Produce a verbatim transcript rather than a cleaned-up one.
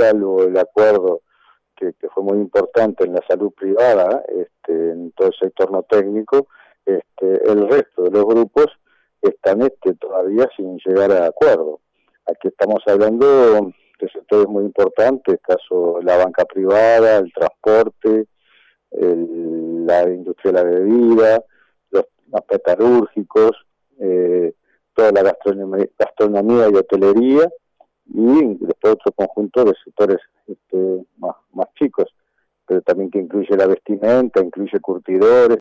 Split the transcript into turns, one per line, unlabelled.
salvo el acuerdo que, que fue muy importante en la salud privada, este, en todo el sector no técnico, este, el resto de los grupos están este, todavía sin llegar a acuerdo. Aquí estamos hablando de sectores muy importantes, caso la banca privada, el transporte, el, la industria de la bebida, los, los metalúrgicos, eh, toda la gastronomía, gastronomía y hotelería, y después otro conjunto de sectores este, más, más chicos, pero también que incluye la vestimenta, incluye curtidores,